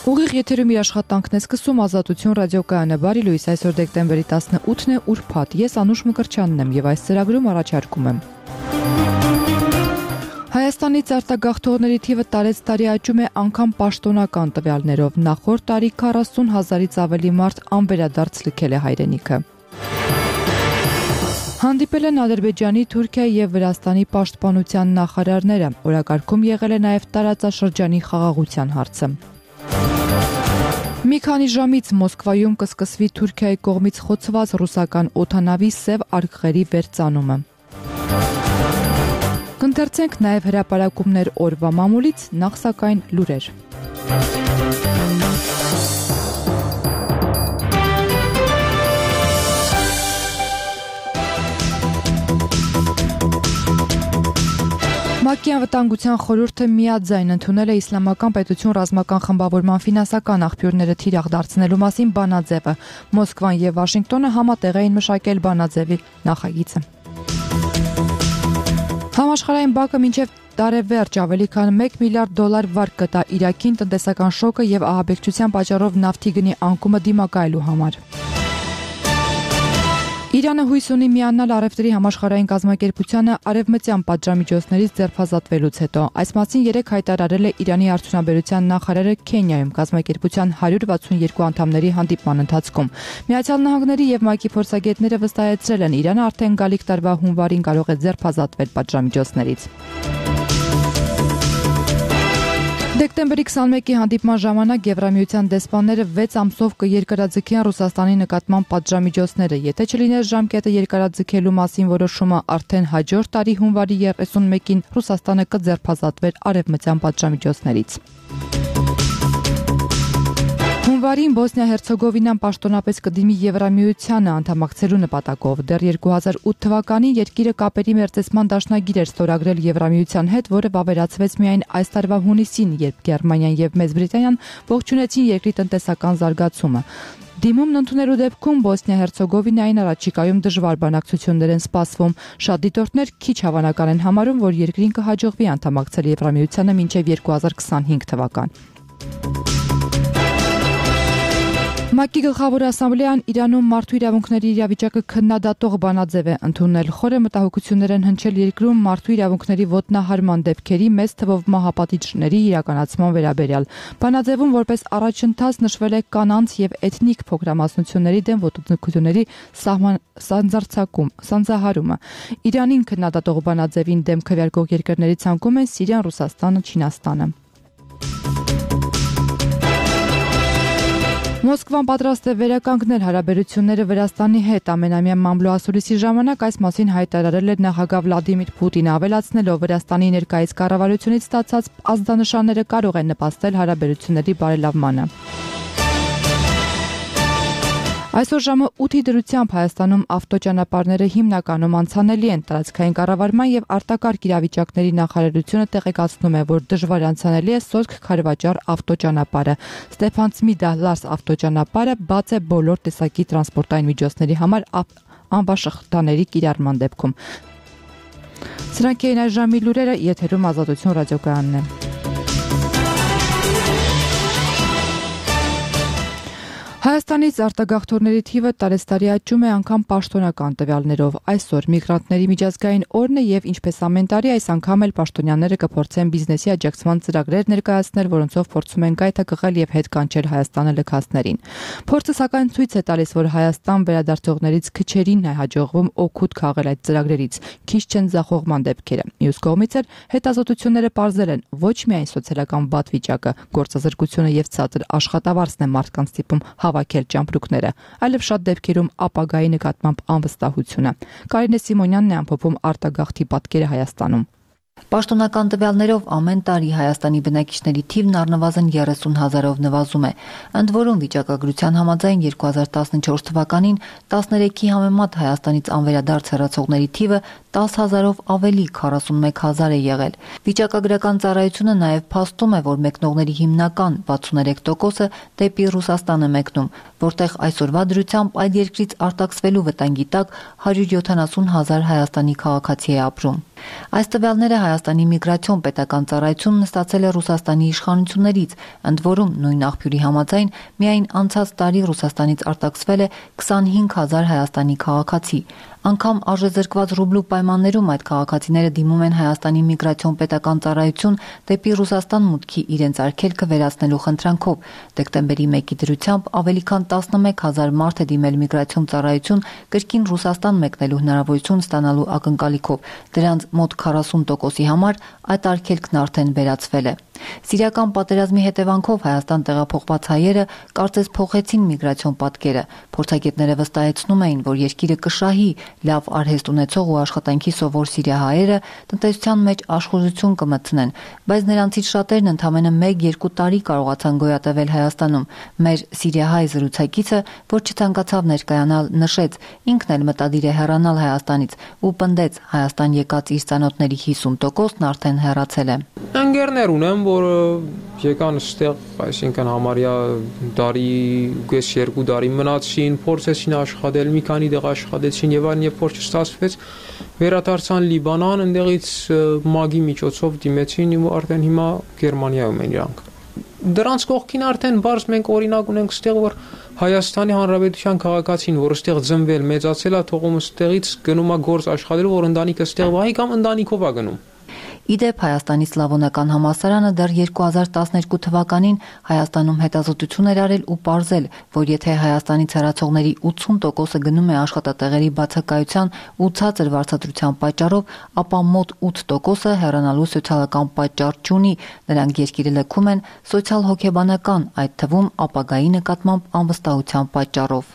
Ուղիղ եթերում իր աշխատանքն է սկսում Ազատություն ռադիոկայանը։ Բարի լույս, այսօր դեկտեմբերի 18-ն է, ուրբաթ։ Ես Անուշ Մկրտչյանն եմ եւ այս ծրագրում առաջարկում եմ։ Հայաստանից արտագաղթողների թիվը տարեցտարի աճում է անգամ պաշտոնական տվյալներով։ Նախորդ տարի 40,000-ից ավելի մարդ անվերադարձ լքել է հայրենիքը։ Հանդիպել են Ադրբեջանի, Թուրքիայի եւ Վրաստանի պաշտպանության նախարարները։ Օրակարգում եղել է նաեւ տարածաշրջանի խաղաղության հարցը։ Մի քանի ժամից Մոսկվայում կսկսվի Թուրքիայի կողմից խոցված ռուսական օդանավի Սև արգղերի վերծանումը։ Կընթերցենք նաև հրապարակումներ օրվա մամուլից, նախ սակայն լուրեր։ ՄԱԿ-ի անվտանգության խորհուրդը միաձայն ընդունել է Իսլամական պետություն ռազմական խմբավորման ֆինանսական աղբյուրները թիրախ դարձնելու մասին բանաձևը։ Մոսկվան եւ Վաշինգտոնը համատեղ էին մշակել բանաձևի նախագիծը։ Համաշխարհային բանկը մինչև տարեվերջ ավելի քան $1 միլիարդ վարկ կտա Իրաքին տնտեսական շոկը եւ ահաբեկչության պատճառով նավթի գնի անկումը դիմակայելու համար։ Իրանը հույս ունի միանալ առևտրի համաշխարհային կազմակերպությանը արևմտյան պատժամիջոցներից ձերբազատվելուց հետո։ Այս մասին երեկ հայտարարել է Իրանի արդյունաբերության նախարարը Քենիայում կազմակերպության 162 անդամների հանդիպման ընթացքում։ Միացյալ Նահանգների եւ ՄԱԿ-ի փորձագետները վստահեցրել են, Իրանը արդեն գալիք տարվա հունվարին կարող է ձերբազատվել պատժամիջոցներից։ Դեկտեմբերի 21-ի հանդիպման ժամանակ Եվրամիության դեսպանները 6 ամսով կերկարաձգեն Ռուսաստանի նկատմամբ պատժամիջոցները, եթե չլիներ ժամկետը երկարաձգելու մասին որոշումը, արդեն հաջորդ տարի հունվարի 31-ին Ռուսաստանը կձերբազատվեր արևմտյան պատժամիջոցներից։ Հունվարին Բոսնիա-Հերցեգովինան պաշտոնապես կդիմի Եվրամիությանը անդամակցելու նպատակով։ Դեռ 2008 թվականին երկիրը կապերի մերձեցման դաշնագիր էր ստորագրել Եվրամիության հետ, որը վավերացվեց միայն այս տարվա հունիսին, երբ Գերմանիան եւ Մեծ Բրիտանիան ողջունեցին երկրի տնտեսական զարգացումը։ Դիմումն ընդունելու դեպքում Բոսնիա-Հերցեգովինային առաջիկայում դժվար բանակցություններ են սպասվում։ Շատ դիտորդներ քիչ հավանական են համարում, որ երկրին կհաջողվի անդամակցել Եվրամիությանը մինչև 2025 թվական։ ՄԱԿ-ի գլխավոր ասամբլեան Իրանում մարդու իրավունքների իրավիճակը քննադատող բանաձև է ընդունել։ Խորը մտահոգություններ են հնչել երկրում մարդու իրավունքների ոտնահարման դեպքերի մեծ թվով մահապատիժների իրականացման վերաբերյալ։ Բանաձևում որպես առաջընթաց նշվել է կանանց եւ էթնիկ փոքրամասնությունների դեմ ոտնձգությունների սանձահարումը։ Իրանին քննադատող բանաձևին դեմ քվեարկող երկրների ցանկում են Սիրիան, Ռուսաստանը, Չինաստանը։ Մոսկվան պատրաստ է վերականգնել հարաբերությունները Վրաստանի հետ։ Ամենամյա մամլո ասուլիսի ժամանակ այս մասին հայտարարել է նախագահ Վլադիմիր Պուտինը, ավելացնելով Վրաստանի ներկայիս կառավարությունից ստացած ազդանշանները կարող են նպաստել հարաբերությունների բարելավմանը։ Այսօր ժամը 8-ի դրությամբ Հայաստանում ավտոճանապարհները հիմնականում անցանելի են։ Տարածքային կառավարման եւ արտակարգ իրավիճակների նախարարությունը տեղեկացնում է, որ դժվար անցանելի է Սորք-Քարվաճառ ավտոճանապարհը։ Ստեփանցմիդա Լարս ավտոճանապարհը բաց է բոլոր տեսակի տրանսպորտային միջոցների համար անվաշղթաների կիրառման դեպքում։ Սրանք էին այս ժամի լուրերը, եթերում Ազատություն ռադիոկայանն է։ Հայաստանից արտագաղթողների թիվը տարեցտարի աճում է անգամ պաշտոնական տվյալներով։ Այսօր միգրանտների միջազգային օրն է եւ ինչպես ամեն տարի այս անգամ էլ պաշտոնյաները կփորձեն բիզնեսի աջակցման ծրագրեր ներկայացնել, որոնցով փորձում են գայթակղել եւ հետ կանչել Հայաստանը լքածներին։ Փորձը սակայն ցույց է տալիս, որ Հայաստան վերադարձողներից քչերին է հաջողվում օգուտ քաղել այդ ծրագրերից։ Քիչ չեն ձախողման դեպքերը։ Մյուս կողմից էլ հետազոտությունները պարզել են, ոչ միայն սոցիալական վատ վիճակը, գործազրկությունը եւ ցածր աշխատավարձն է մարդկանց ստիպում հավաքել ճամպրուկները, այլև շատ դեպքերում ապագայի նկատմամբ անվստահությունը։ Կարինե Սիմոնյանն է ամփոփում արտագաղթի պատկերը Հայաստանում։ Պաշտոնական տվյալներով ամեն տարի Հայաստանի բնակիչների թիվն առնվազն 30,000-ով նվազում է։ Ընդ որում վիճակագրության համաձայն 2014 թվականին 13-ի համեմատ Հայաստանից անվերադարձ հեռացողների թիվը 10,000-ով ավելի 41,000 է եղել։ Վիճակագրական ծառայությունը նաև փաստում է, որ մեկնողների հիմնական 63%-ը դեպի Ռուսաստան է մեկնում, որտեղ այսօրվա դրությամբ այդ երկրից արտաքսվելու վտանգի տակ 170,000 Հայաստանի քաղաքացի է ապրում։ Այս տվյալները Հայաստանի միգրացիոն պետական ծառայությունն ստացել է Ռուսաստանի իշխանություններից, ընդ որում նույն աղբյուրի համաձայն միայն անցած տարի Ռուսաստանից արտաքսվել է 25,000 Հայաստանի քաղաքացի։ Անգամ արժեզրկված ռուբլու պայմաններում այդ քաղաքացիները դիմում են Հայաստանի միգրացիոն պետական ծառայություն դեպի Ռուսաստան մուտքի իրենց արգելքը վերացնելու խնդրանքով։ Դեկտեմբերի 1-ի դրությամբ ավելի քան 11,000 մարդ է դիմել միգրացիոն ծառայություն կրկին Ռուսաստան մեկնելու հնարավորություն ստանալու ակնկալիքով։ Դրանց մոտ 40%-ի համար այդ արգելքն արդեն վերացվել է։ Սիրիական պատերազմի հետևանքով Հայաստան տեղափոխված հայերը կարծես փոխեցին միգրացիոն պատկերը։ Փորձագետները վստահեցնում էին, որ երկիրը կշահի լավ արհեստ ունեցող ու աշխատանքի սովոր սիրիահայերը տնտեսության մեջ աշխուժություն կմտցնեն, բայց նրանցից շատերն ընդամենը 1-2 տարի կարողացան գոյատևել Հայաստանում։ Մեր սիրիահայ զրուցակիցը, որ չցանկացավ ներկայանալ, նշեց, ինքն էլ մտադիր է հեռանալ Հայաստանից ու պնդեց Հայաստան եկած իր ծանոթների 50%-ն արդեն հեռացել է։ Ընկերներ ունեմ, որը եկան ստեղ, այսինքն համարյա տարի, գես 2 տարի մնացին, փորձեցին աշխատել, մի քանի դեղ աշխատեցին եւ այլն, եւ փորձ չստացվեց, վերադարձան Լիբանան, այնտեղից մագի միջոցով դիմեցին ու արդեն հիմա Գերմանիայում են իրանք։ Դրանց կողքին արդեն բարձ մենք օրինակ ունենք ստեղ, որ Հայաստանի Հանրապետության քաղաքացին, որ ստեղ ծնվել, մեծացել է, թողում ստեղից գնում է գործ աշխատելու, որ ընտանիքը ստեղ վահի կամ ընտանիքով է գնում։ Իդեպ Հայաստանի Սլավոնական համալսարանը դեռ 2012 թվականին Հայաստանում հետազոտություն էր արել ու պարզել, որ եթե Հայաստանից հեռացողների 80%-ը գնում է աշխատատեղերի բացակայության ու ցածր վարձատրության պատճառով, ապա մոտ 8%-ը հեռանալու սոցիալական պատճառ չունի։ Նրանք երկիրը լքում են սոցիալ-հոգեբանական, այդ թվում ապագայի նկատմամբ անվստահության պատճառով։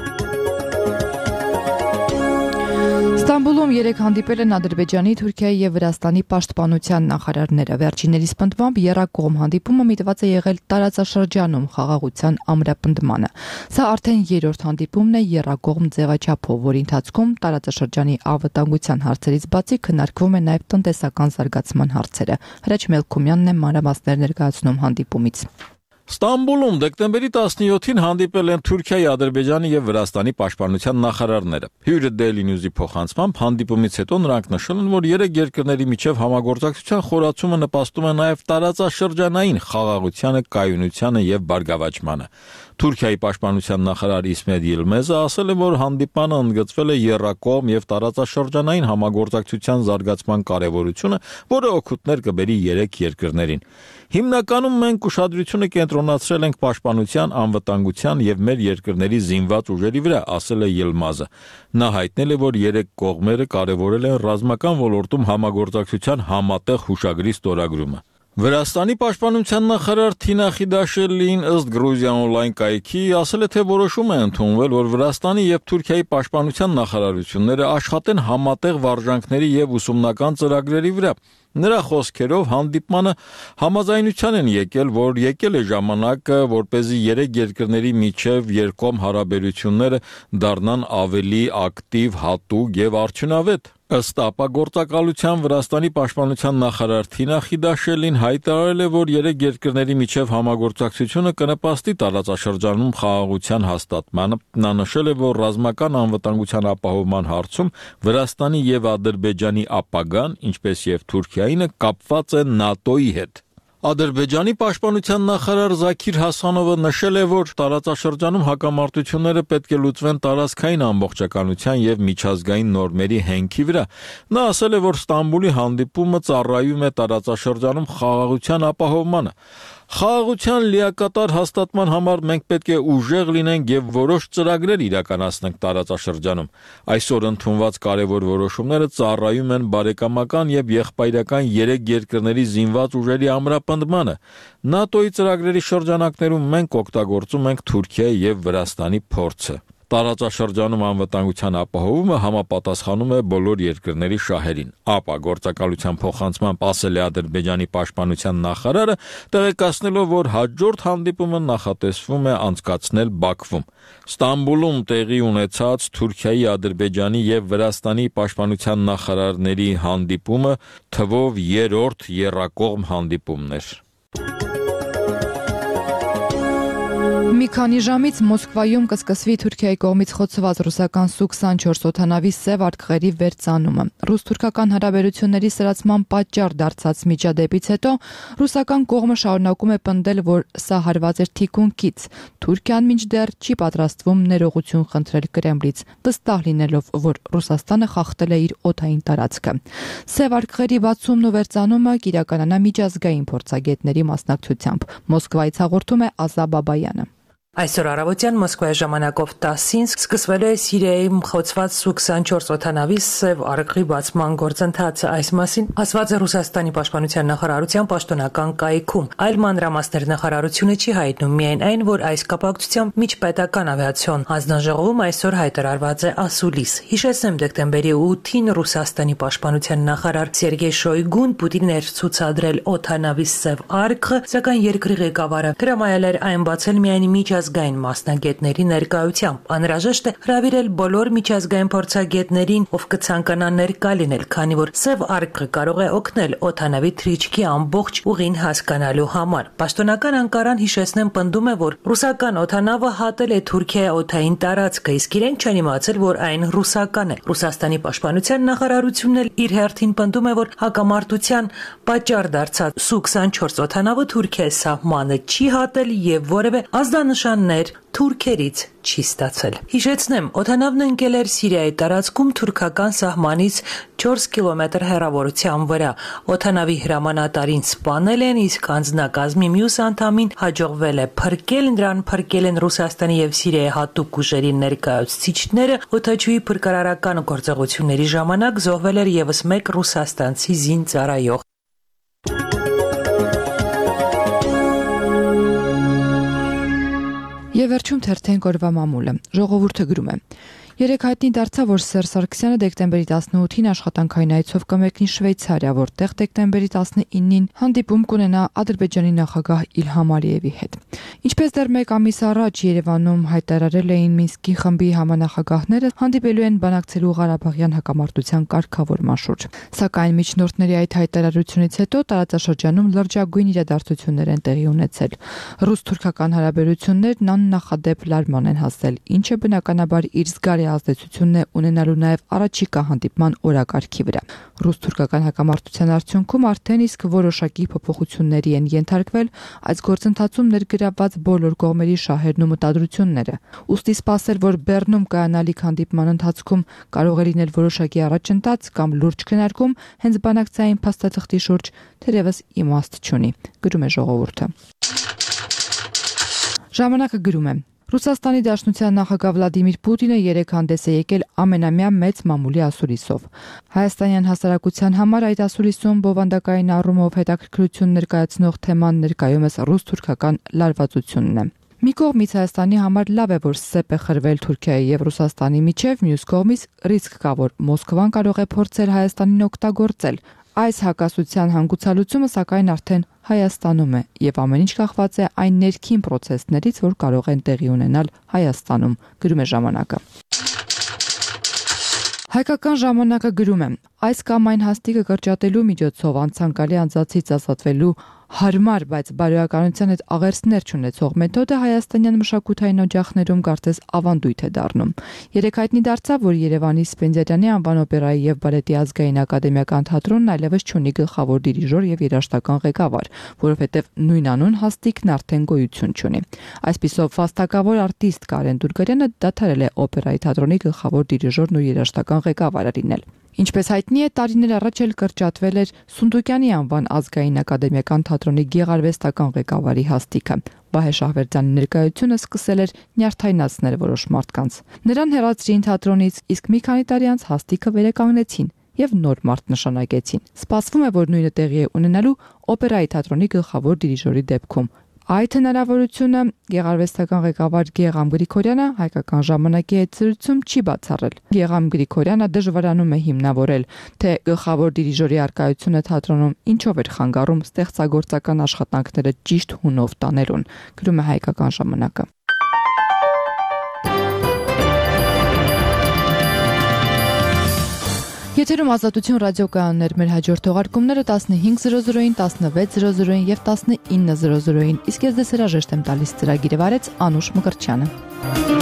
Ստամբուլում 3 հանդիպել են Ադրբեջանի, Թուրքիայի եւ Վրաստանի պաշտպանության նախարարները։ Վերջիններիս պնդմամբ եռակողմ հանդիպումը միտված է եղել տարածաշրջանում խաղաղության ամրապնդմանը։ Սա արդեն 3-րդ հանդիպումն է եռակողմ ձևաչափով, որի ընթացքում տարածաշրջանի անվտանգության հարցերից բացի քննարկվում է նաեւ տնտեսական զարգացման հարցերը։ Հրաչ Մելքումյանն է մանրամասներ ներկայացնում հանդիպումից։ Ստամբուլում դեկտեմբերի 17-ին հանդիպել են Թուրքիայի, Ադրբեջանի եւ Վրաստանի պաշտպանության նախարարները։ Հյուրը Daily News-ի փոխանցմամբ հանդիպումից հետո նրանք նշել են, որ երեք երկրների միջև համագործակցության խորացումը նպաստում է նաեւ տարածաշրջանային խաղաղությանը, կայունությանը եւ բարգավաճմանը։ Թուրքիայի պաշտպանության նախարար Իսմետ Յիլմեզը ասել է, որ հանդիպանը ընդգծվել է եռակողմ եւ տարածաշրջանային համագործակցության զարգացման կարեւորությունը, որը օգուտներ կբերի երեք երկրներին։ Հիմնականում մենք ուշադրությունը կենտրոնացրել ենք պաշտպանության, անվտանգության եւ մեր երկրների զինված ուժերի վրա, ասել է Յիլմազը։ Նա հայտնել է, որ երեք կողմերը կարևորել են ռազմական ոլորտում համագործակցության համատեղ հուշագրի ստորագրումը։ Վրաստանի պաշտպանության նախարար Թինա Խիդաշելին ըստ Գրուզիա օնլայն կայքի ասել է, թե որոշում է ընդունվել, որ Վրաստանի եւ Թուրքիայի պաշտպանության նախարարությունները աշխատեն համատեղ վարժանքների եւ ուսումնական ծրագրերի վրա։ Նրա խոսքերով հանդիպմանը համաձայնության են եկել, որ եկել է ժամանակը, որպեսզի երեք երկրների միջև երկկողմ հարաբերությունները դառնան ավելի ակտիվ, հատուկ եւ արդյունավետ։ Ըստ ապագործակալության Վրաստանի պաշտպանության նախարար Թինա Խիդաշելին հայտարարել է, որ երեք երկրների միջև համագործակցությունը կնպաստի տարածաշրջանում խաղաղության հաստատմանը։ Նա նշել է, որ ռազմական անվտանգության ապահովման հարցում Վրաստանի եւ Ադրբեջանի ապագան, ինչպես եւ Թուրքիայինը, կապված է ՆԱՏՕ-ի հետ։ Ադրբեջանի պաշտպանության նախարար Զաքիր Հասանովը նշել է, որ տարածաշրջանում հակամարտությունները պետք է լուծվեն տարածքային ամբողջականության եւ միջազգային նորմերի հենքի վրա։ Նա ասել է, որ Ստամբուլի հանդիպումը ծառայում է տարածաշրջանում խաղաղության ապահովմանը։ Խաղաղության լիակատար հաստատման համար մենք պետք է ուժեղ լինենք եւ որոշ ծրագրեր իրականացնենք տարածաշրջանում։ Այսօր ընդունված կարևոր որոշումները ծառայում են բարեկամական եւ եղբայրական երեք երկրների զինված ուժերի ամրապնդմանը։ ՆԱՏՕ-ի ծրագրերի շրջանակներում մենք օգտագործում ենք Թուրքիայի եւ Վրաստանի փորձը։ Տարածաշրջանում անվտանգության ապահովումը համապատասխանում է բոլոր երկրների շահերին։ Ապագործակալության փոխանցմամբ ասել է Ադրբեջանի պաշտպանության նախարարը, տեղեկացնելով, որ հաջորդ հանդիպումը նախատեսվում է անցկացնել Բաքվում։ Ստամբուլում տեղի ունեցած Թուրքիայի, Ադրբեջանի եւ Վրաստանի պաշտպանության նախարարների հանդիպումը թվով 3-րդ եռակողմ հանդիպումն էր։ Մի քանի ժամից Մոսկվայում կսկսվի Թուրքիայի կողմից խոցված ռուսական Su-24 օդանավի սև արկղերի վերծանումը։ Ռուս-թուրքական հարաբերությունների սրացման պատճառ դարձած միջադեպից հետո ռուսական կողմը շարունակում է պնդել, որ սա հարված էր թիկունքից։ Թուրքիան մինչդեռ չի պատրաստվում ներողություն խնդրել Կրեմլից, վստահ լինելով, որ Ռուսաստանը խախտել է իր օդային տարածքը։ Սև արկղերի բացումն ու վերծանումը կիրականանա միջազգային փորձագետների մասնակցությամբ։ Մոսկվայից հաղորդում է Ազա Բաբայանը։ Այսօր առավոտյան Մոսկվայի ժամանակով 10-ին սկսվելու է Սիրիայում խոցված Su-24 օդանավի սև արկղի բացման գործընթացը։ Այս մասին ասված է Ռուսաստանի պաշտպանության նախարարության պաշտոնական կայքում։ Այլ մանրամասներ նախարարությունը չի հայտնում, միայն այն, որ այս կապակցությամբ միջպետական ավիացիոն հանձնաժողովում այսօր հայտարարված է ասուլիս։ Հիշեցնեմ, դեկտեմբերի 8-ին Ռուսաստանի պաշտպանության նախարար Սերգեյ Շոյգուն Պուտինին էր ցուցադրել օդանավի սև արկղը, սակայն երկրի ղեկավարը հրամայել էր այն բացել միայն միջազգային մասնագետների ներկայությամբ։ Անհրաժեշտ է հրավիրել բոլոր միջազգային փորձագետներին, ով կցանկանա ներկա լինել, քանի որ սև արկղը կարող է օգնել օդանավի թռիչքի ամբողջ ուղին հասկանալու համար։ Պաշտոնական Անկարան, հիշեցնեմ, պնդում է, որ ռուսական օդանավը հատել է Թուրքիայի օդային տարածքը, իսկ իրենք չեն իմացել, որ այն ռուսական է։ Ռուսաստանի պաշտպանության նախարարությունն էլ իր հերթին պնդում է, որ հակամարտության պատճառ դարձած Su-24 օդանավը Թուրքիայի սահմանը չի հատել եւ որևէ ազդանշաններ թուրքերից չի ստացել։ Հիշեցնեմ, օդանավն ընկել էր Սիրիայի տարածքում թուրքական սահմանից 4 կիլոմետր հեռավորության վրա։ Օդանավի հրամանատարին սպանել են, իսկ անձնակազմի մյուս անդամին հաջողվել է փրկել, նրան փրկել են Ռուսաստանի եւ Սիրիայի հատուկ ուժերի ներկայացուցիչները։ Օդաչուի փրկարարական գործողությունների ժամանակ զոհվել էր եւս մեկ ռուսաստանցի զինծառայող։ Եվ վերջում թերթենք օրվա մամուլը։ Ժողովուրդը գրում է. Երեկ հայտնի դարձավ, որ Սերժ Սարգսյանը դեկտեմբերի 18-ին աշխատանքային այցով կմեկնի Շվեյցարիա, որտեղ դեկտեմբերի 19-ին հանդիպում կունենա Ադրբեջանի նախագահ Իլհամ Ալիևի հետ։ Ինչպես դեռ մեկ ամիս առաջ Երևանում հայտարարել էին Մինսկի խմբի համանախագահները, հանդիպելու են բանակցելու Ղարաբաղյան հակամարտության կարգավորման շուրջ։ Սակայն միջնորդների այդ հայտարարությունից հետո տարածաշրջանում լրջագույն իրադարձություններ են տեղի ունեցել։ Ռուս-թուրքական հարաբերություններն աննախադեպ լարման են հասել, ինչը բնականաբար իր զգալի ազդեցությունն է ունենալու նաև առաջիկա հանդիպման օրակարգի վրա։ Ռուս-թուրքական հակամարտության արդյունքում արդեն իսկ որոշակի փոփոխությունների են ենթարկվել այս գործընթացում ներգրավված բոլոր կողմերի շահերն ու մտադրությունները։ Ուստի սպասել, որ Բեռնում կայանալիք հանդիպման ընթացքում կարող է լինել որոշակի առաջընթաց կամ լուրջ քննարկում հենց բանակցային փաստաթղթի շուրջ, թերևս իմաստ չունի, գրում է ժողովուրդը։ Ժամանակը գրում է. Ռուսաստանի Դաշնության նախագահ Վլադիմիր Պուտինը երեկ հանդես է եկել ամենամյա մեծ մամուլի ասուլիսով։ Հայաստանյան հասարակության համար այդ ասուլիսում բովանդակային առումով հետաքրքրություն ներկայացնող թեման ներկայումս ռուս-թուրքական լարվածությունն է։ Մի կողմից Հայաստանի համար լավ է, որ սեպ է խրվել Թուրքիայի եւ Ռուսաստանի միջև, մյուս կողմից ռիսկ կա, որ Մոսկվան կարող է փորձել Հայաստանին օգտագործել։ Այս հակասության հանգուցալուծումը սակայն արդեն Հայաստանում է եւ ամեն ինչ կախված է այն ներքին process-ներից, որ կարող են տեղի ունենալ Հայաստանում, գրում է ժամանակը։ Հայկական ժամանակը գրում է. այս կամ այն հաստիկը կրճատելու միջոցով անցանկալի անձացից ազատվելու հարմար, բայց բարոյականության հետ աղերսներ չունեցող մեթոդը հայաստանյան մշակութային օջախներում կարծես ավանդույթ է դառնում։ Երեկ հայտնի դարձավ, որ Երևանի Սպենդիարյանի անվան օպերայի եւ բալետի ազգային ակադեմիական թատրոնն այլևս չունի գլխավոր դիրիժոր եւ երաժշտական ղեկավար, որովհետեւ նույն անուն հաստիկն արդեն գոյություն չունի։ Այսպիսով վաստակավոր արտիստ Կարեն Դուրգարյանը դադարել է օպերայի թատրոնի գլխավոր դիրիժորն ու երաժշտական ղեկավարը լինել։ Ինչպես հայտնի է, տարիներ առաջ էլ կրճատվել էր Սունդուկյանի անվան ազգային ակադեմիական թատրոնի գեղարվեստական ղեկավարի հաստիկը։ Վահե Շահվերդյանի ներկայությունը սկսել էր նյարդայնացնել որոշ մարդկանց։ Նրան հեռացրին թատրոնից, իսկ մի քանի տարի անց հաստիկը վերականգնեցին եւ նոր մարդ նշանակեցին։ Սպասվում է, որ նույնը տեղի է ունենալու օպերայի թատրոնի գլխավոր դիրիժորի դեպքում։ Այդ հնարավորությունը գեղարվեստական ղեկավար Գեգամ Գրիգորյանը հայկական ժամանակի հետ զրույցում չի բացառել։ Գեգամ Գրիգորյանը դժվարանում է հիմնավորել, թե գլխավոր դիրիժորի արկայությունը թատրոնում ինչով էր խանգարում ստեղծագործական աշխատանքները ճիշտ հունով տանելուն, գրում է հայկական ժամանակը։ Եթերում Ազատություն ռադիոկայաններ, մեր հաջորդ թողարկումները 15:00-ին, 16:00-ին եւ 19:00-ին։ Իսկ ես դες հրաժեշտ եմ տալիս ծրագիրը վարեց Անուշ Մկրտչյանը։